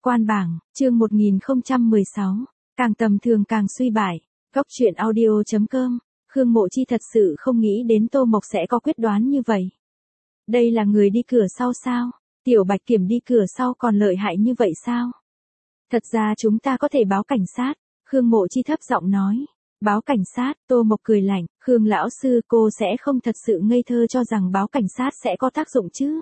Quan bảng, chương 1016, càng tầm thường càng suy bại. Góc truyện audio.com. Khương Mộ Chi thật sự không nghĩ đến Tô Mộc sẽ có quyết đoán như vậy. Đây là người đi cửa sau sao? Tiểu Bạch Kiểm đi cửa sau còn lợi hại như vậy sao? Thật ra chúng ta có thể báo cảnh sát. Khương Mộ Chi thấp giọng nói. Báo cảnh sát, Tô Mộc cười lạnh, Khương lão sư, cô sẽ không thật sự ngây thơ cho rằng báo cảnh sát sẽ có tác dụng chứ.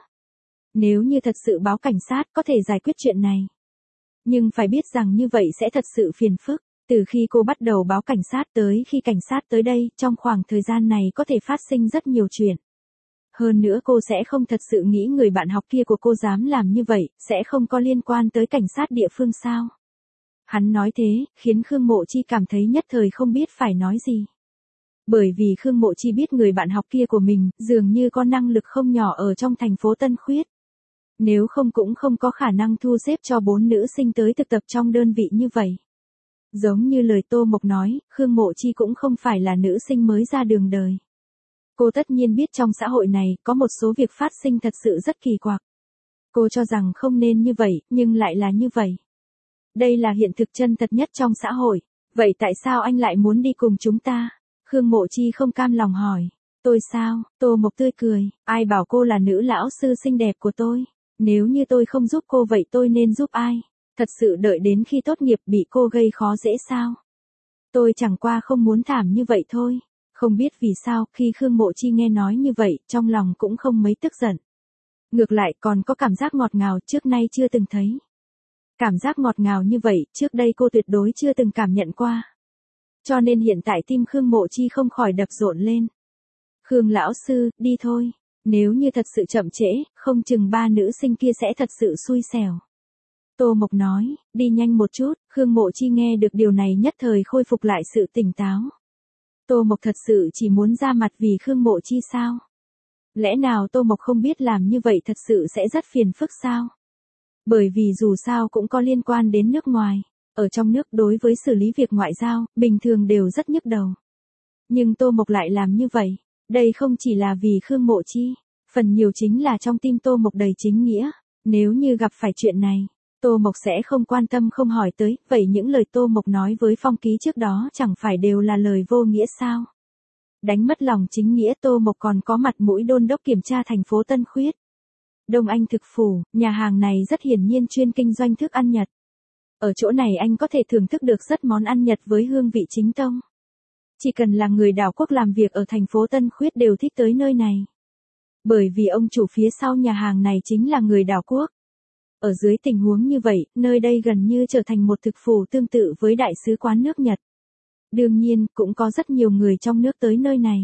Nếu như thật sự báo cảnh sát có thể giải quyết chuyện này. Nhưng phải biết rằng như vậy sẽ thật sự phiền phức. Từ khi cô bắt đầu báo cảnh sát tới khi cảnh sát tới đây, trong khoảng thời gian này có thể phát sinh rất nhiều chuyện. Hơn nữa cô sẽ không thật sự nghĩ người bạn học kia của cô dám làm như vậy, sẽ không có liên quan tới cảnh sát địa phương sao. Hắn nói thế, khiến Khương Mộ Chi cảm thấy nhất thời không biết phải nói gì. Bởi vì Khương Mộ Chi biết người bạn học kia của mình, dường như có năng lực không nhỏ ở trong thành phố Tân Khuyết. Nếu không cũng không có khả năng thu xếp cho 4 nữ sinh tới thực tập trong đơn vị như vậy. Giống như lời Tô Mộc nói, Khương Mộ Chi cũng không phải là nữ sinh mới ra đường đời. Cô tất nhiên biết trong xã hội này có một số việc phát sinh thật sự rất kỳ quặc. Cô cho rằng không nên như vậy, nhưng lại là như vậy. Đây là hiện thực chân thật nhất trong xã hội. Vậy tại sao anh lại muốn đi cùng chúng ta? Khương Mộ Chi không cam lòng hỏi. Tôi sao? Tô Mộc tươi cười. Ai bảo cô là nữ lão sư xinh đẹp của tôi? Nếu như tôi không giúp cô vậy tôi nên giúp ai? Thật sự đợi đến khi tốt nghiệp bị cô gây khó dễ sao? Tôi chẳng qua không muốn thảm như vậy thôi. Không biết vì sao khi Khương Mộ Chi nghe nói như vậy trong lòng cũng không mấy tức giận. Ngược lại còn có cảm giác ngọt ngào trước nay chưa từng thấy. Cảm giác ngọt ngào như vậy trước đây cô tuyệt đối chưa từng cảm nhận qua. Cho nên hiện tại tim Khương Mộ Chi không khỏi đập rộn lên. Khương lão sư, đi thôi. Nếu như thật sự chậm trễ, không chừng 3 nữ sinh kia sẽ thật sự xui xẻo. Tô Mộc nói, đi nhanh một chút, Khương Mộ Chi nghe được điều này nhất thời khôi phục lại sự tỉnh táo. Tô Mộc thật sự chỉ muốn ra mặt vì Khương Mộ Chi sao? Lẽ nào Tô Mộc không biết làm như vậy thật sự sẽ rất phiền phức sao? Bởi vì dù sao cũng có liên quan đến nước ngoài. Ở trong nước đối với xử lý việc ngoại giao, bình thường đều rất nhức đầu. Nhưng Tô Mộc lại làm như vậy. Đây không chỉ là vì Khương Mộ Chi. Phần nhiều chính là trong tim Tô Mộc đầy chính nghĩa. Nếu như gặp phải chuyện này, Tô Mộc sẽ không quan tâm không hỏi tới. Vậy những lời Tô Mộc nói với Phong Ký trước đó chẳng phải đều là lời vô nghĩa sao? Đánh mất lòng chính nghĩa Tô Mộc còn có mặt mũi đôn đốc kiểm tra thành phố Tân Khuyết. Đông Anh Thực Phủ, nhà hàng này rất hiển nhiên chuyên kinh doanh thức ăn Nhật. Ở chỗ này anh có thể thưởng thức được rất món ăn Nhật với hương vị chính tông. Chỉ cần là người đảo quốc làm việc ở thành phố Tân Khuyết đều thích tới nơi này. Bởi vì ông chủ phía sau nhà hàng này chính là người đảo quốc. Ở dưới tình huống như vậy, nơi đây gần như trở thành một thực phủ tương tự với đại sứ quán nước Nhật. Đương nhiên, cũng có rất nhiều người trong nước tới nơi này.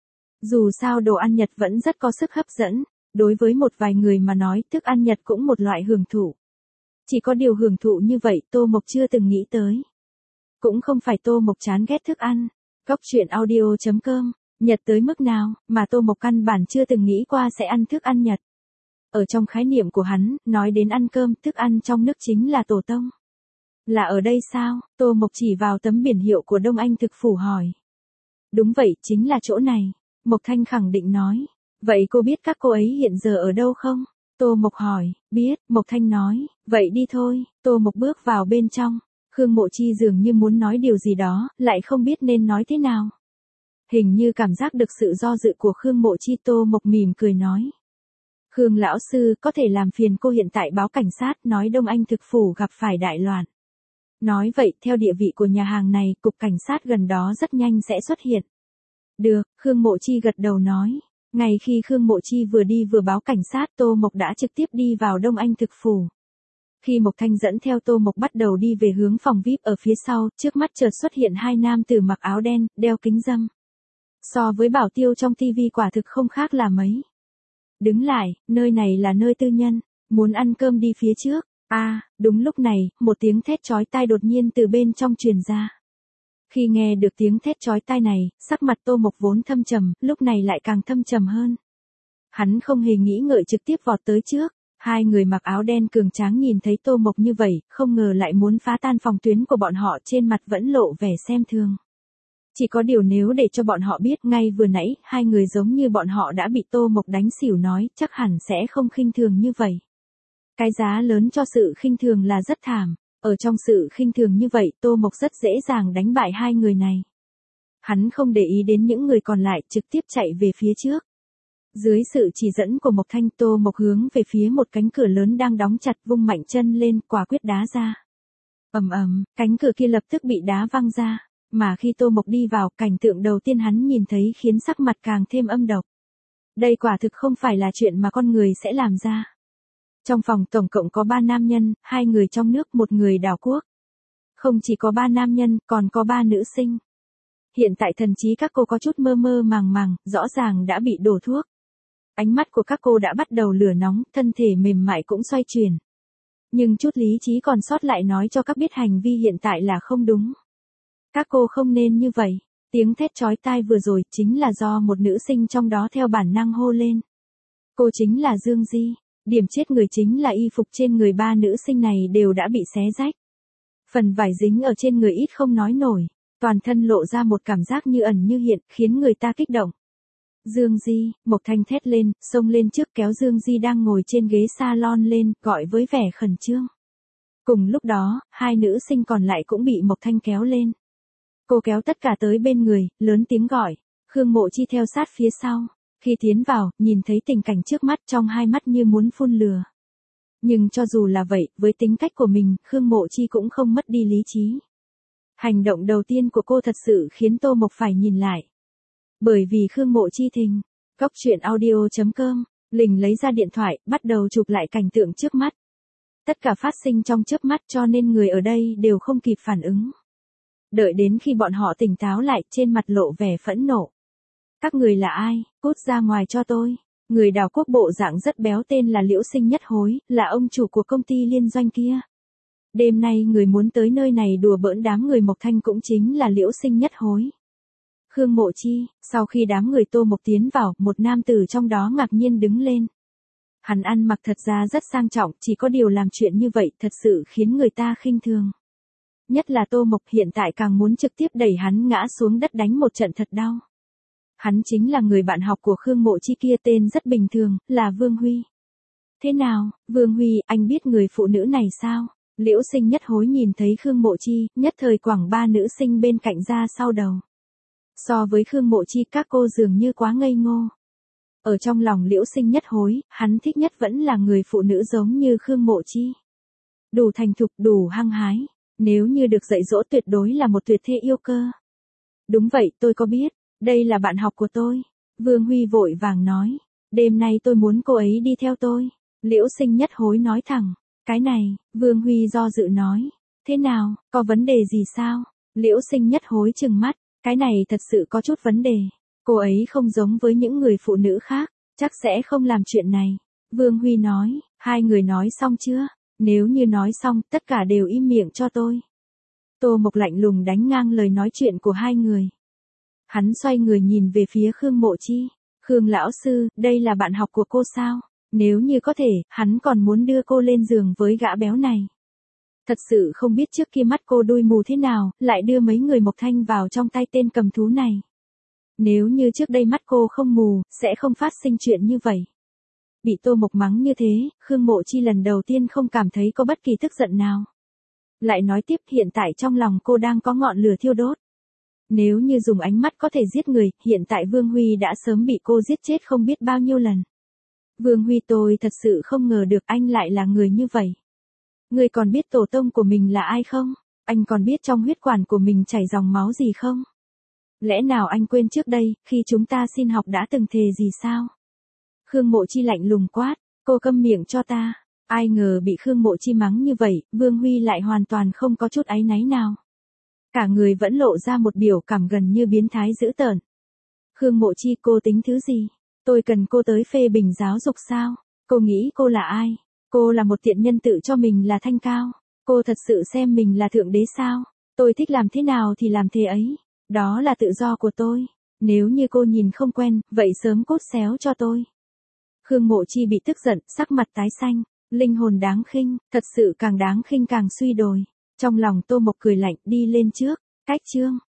Dù sao đồ ăn Nhật vẫn rất có sức hấp dẫn. Đối với một vài người mà nói thức ăn Nhật cũng một loại hưởng thụ. Chỉ có điều hưởng thụ như vậy Tô Mộc chưa từng nghĩ tới. Cũng không phải Tô Mộc chán ghét thức ăn. Góc truyện audio.com. Nhật tới mức nào mà Tô Mộc căn bản chưa từng nghĩ qua sẽ ăn thức ăn Nhật. Ở trong khái niệm của hắn, nói đến ăn cơm, thức ăn trong nước chính là tổ tông. Là ở đây sao? Tô Mộc chỉ vào tấm biển hiệu của Đông Anh Thực Phủ hỏi. Đúng vậy, chính là chỗ này. Mộc Thanh khẳng định nói. Vậy cô biết các cô ấy hiện giờ ở đâu không? Tô Mộc hỏi, biết, Mộc Thanh nói, vậy đi thôi. Tô Mộc bước vào bên trong. Khương Mộ Chi dường như muốn nói điều gì đó, lại không biết nên nói thế nào. Hình như cảm giác được sự do dự của Khương Mộ Chi. Tô Mộc mỉm cười nói. Khương lão sư, có thể làm phiền cô hiện tại báo cảnh sát nói Đông Anh Thực Phủ gặp phải đại loạn. Nói vậy, theo địa vị của nhà hàng này, cục cảnh sát gần đó rất nhanh sẽ xuất hiện. Được, Khương Mộ Chi gật đầu nói. Ngay khi Khương Mộ Chi vừa đi vừa báo cảnh sát, Tô Mộc đã trực tiếp đi vào Đông Anh Thực Phủ. Khi Mộc Thanh dẫn theo Tô Mộc bắt đầu đi về hướng phòng VIP ở phía sau, trước mắt chợt xuất hiện 2 nam tử mặc áo đen, đeo kính râm. So với bảo tiêu trong TV quả thực không khác là mấy. Đứng lại, nơi này là nơi tư nhân, muốn ăn cơm đi phía trước. Đúng lúc này, một tiếng thét chói tai đột nhiên từ bên trong truyền ra. Khi nghe được tiếng thét chói tai này, sắc mặt Tô Mộc vốn thâm trầm, lúc này lại càng thâm trầm hơn. Hắn không hề nghĩ ngợi trực tiếp vọt tới trước. 2 người mặc áo đen cường tráng nhìn thấy Tô Mộc như vậy, không ngờ lại muốn phá tan phòng tuyến của bọn họ, trên mặt vẫn lộ vẻ xem thường. Chỉ có điều nếu để cho bọn họ biết ngay vừa nãy, 2 người giống như bọn họ đã bị Tô Mộc đánh xỉu nói, chắc hẳn sẽ không khinh thường như vậy. Cái giá lớn cho sự khinh thường là rất thảm. Ở trong sự khinh thường như vậy, Tô Mộc rất dễ dàng đánh bại hai người này. Hắn không để ý đến những người còn lại, trực tiếp chạy về phía trước. Dưới sự chỉ dẫn của Mộc Thanh, Tô Mộc hướng về phía một cánh cửa lớn đang đóng chặt, vung mạnh chân lên, quả quyết đá ra. Ầm ầm, cánh cửa kia lập tức bị đá văng ra, mà khi Tô Mộc đi vào, cảnh tượng đầu tiên hắn nhìn thấy khiến sắc mặt càng thêm âm độc. Đây quả thực không phải là chuyện mà con người sẽ làm ra. Trong phòng tổng cộng có 3 nam nhân, 2 người trong nước, 1 người đảo quốc. Không chỉ có 3 nam nhân, còn có 3 nữ sinh. Hiện tại thần trí các cô có chút mơ mơ màng màng, rõ ràng đã bị đổ thuốc. Ánh mắt của các cô đã bắt đầu lửa nóng, thân thể mềm mại cũng xoay chuyển. Nhưng chút lý trí còn sót lại nói cho các biết hành vi hiện tại là không đúng. Các cô không nên như vậy. Tiếng thét chói tai vừa rồi chính là do một nữ sinh trong đó theo bản năng hô lên. Cô chính là Dương Di. Điểm chết người chính là y phục trên người 3 nữ sinh này đều đã bị xé rách. Phần vải dính ở trên người ít không nói nổi. Toàn thân lộ ra một cảm giác như ẩn như hiện, khiến người ta kích động. Dương Di, Mộc Thanh thét lên, xông lên trước kéo Dương Di đang ngồi trên ghế salon lên, gọi với vẻ khẩn trương. Cùng lúc đó, 2 nữ sinh còn lại cũng bị Mộc Thanh kéo lên. Cô kéo tất cả tới bên người, lớn tiếng gọi. Khương Mộ Chi theo sát phía sau. Khi tiến vào, nhìn thấy tình cảnh trước mắt trong hai mắt như muốn phun lửa. Nhưng cho dù là vậy, với tính cách của mình, Khương Mộ Chi cũng không mất đi lý trí. Hành động đầu tiên của cô thật sự khiến Tô Mộc phải nhìn lại. Bởi vì Khương Mộ Chi thình. Góc truyện audio.com, Lình lấy ra điện thoại, bắt đầu chụp lại cảnh tượng trước mắt. Tất cả phát sinh trong chớp mắt cho nên người ở đây đều không kịp phản ứng. Đợi đến khi bọn họ tỉnh táo lại, trên mặt lộ vẻ phẫn nộ. Các người là ai, cút ra ngoài cho tôi. Người đảo quốc bộ dạng rất béo tên là Liễu Sinh Nhất Hối, là ông chủ của công ty liên doanh kia. Đêm nay người muốn tới nơi này đùa bỡn đám người Mộc Thanh cũng chính là Liễu Sinh Nhất Hối. Khương Mộ Chi, sau khi đám người Tô Mộc tiến vào, một nam tử trong đó ngạc nhiên đứng lên. Hắn ăn mặc thật ra rất sang trọng, chỉ có điều làm chuyện như vậy thật sự khiến người ta khinh thường. Nhất là Tô Mộc hiện tại càng muốn trực tiếp đẩy hắn ngã xuống đất đánh một trận thật đau. Hắn chính là người bạn học của Khương Mộ Chi kia, tên rất bình thường, là Vương Huy. Thế nào, Vương Huy, anh biết người phụ nữ này sao? Liễu Sinh Nhất Hối nhìn thấy Khương Mộ Chi, nhất thời quẳng 3 nữ sinh bên cạnh ra sau đầu. So với Khương Mộ Chi, các cô dường như quá ngây ngô. Ở trong lòng Liễu Sinh Nhất Hối, hắn thích nhất vẫn là người phụ nữ giống như Khương Mộ Chi. Đủ thành thục, đủ hăng hái. Nếu như được dạy dỗ tuyệt đối là một tuyệt thê yêu cơ. Đúng vậy, tôi có biết. Đây là bạn học của tôi. Vương Huy vội vàng nói. Đêm nay tôi muốn cô ấy đi theo tôi. Liễu Sinh Nhất Hối nói thẳng. Cái này, Vương Huy do dự nói. Thế nào, có vấn đề gì sao? Liễu Sinh Nhất Hối trừng mắt. Cái này thật sự có chút vấn đề. Cô ấy không giống với những người phụ nữ khác. Chắc sẽ không làm chuyện này. Vương Huy nói. Hai người nói xong chưa? Nếu như nói xong, tất cả đều im miệng cho tôi. Tô Mộc lạnh lùng đánh ngang lời nói chuyện của hai người. Hắn xoay người nhìn về phía Khương Mộ Chi. Khương lão sư, đây là bạn học của cô sao? Nếu như có thể, hắn còn muốn đưa cô lên giường với gã béo này. Thật sự không biết trước kia mắt cô đuôi mù thế nào, lại đưa mấy người Mộc Thanh vào trong tay tên cầm thú này. Nếu như trước đây mắt cô không mù, sẽ không phát sinh chuyện như vậy. Bị Tô Mộc mắng như thế, Khương Mộ Chi lần đầu tiên không cảm thấy có bất kỳ tức giận nào. Lại nói tiếp, hiện tại trong lòng cô đang có ngọn lửa thiêu đốt. Nếu như dùng ánh mắt có thể giết người, hiện tại Vương Huy đã sớm bị cô giết chết không biết bao nhiêu lần. Vương Huy, tôi thật sự không ngờ được anh lại là người như vậy. Người còn biết tổ tông của mình là ai không? Anh còn biết trong huyết quản của mình chảy dòng máu gì không? Lẽ nào anh quên trước đây, khi chúng ta xin học đã từng thề gì sao? Khương Mộ Chi lạnh lùng quát, cô câm miệng cho ta. Ai ngờ bị Khương Mộ Chi mắng như vậy, Vương Huy lại hoàn toàn không có chút áy náy nào. Cả người vẫn lộ ra một biểu cảm gần như biến thái dữ tợn. Khương Mộ Chi, cô tính thứ gì? Tôi cần cô tới phê bình giáo dục sao? Cô nghĩ cô là ai? Cô là một tiện nhân tự cho mình là thanh cao. Cô thật sự xem mình là thượng đế sao? Tôi thích làm thế nào thì làm thế ấy. Đó là tự do của tôi. Nếu như cô nhìn không quen, vậy sớm cút xéo cho tôi. Khương Mộ Chi bị tức giận, sắc mặt tái xanh. Linh hồn đáng khinh, thật sự càng đáng khinh càng suy đồi. Trong lòng Tô Mộc cười lạnh, đi lên trước. Cách chương.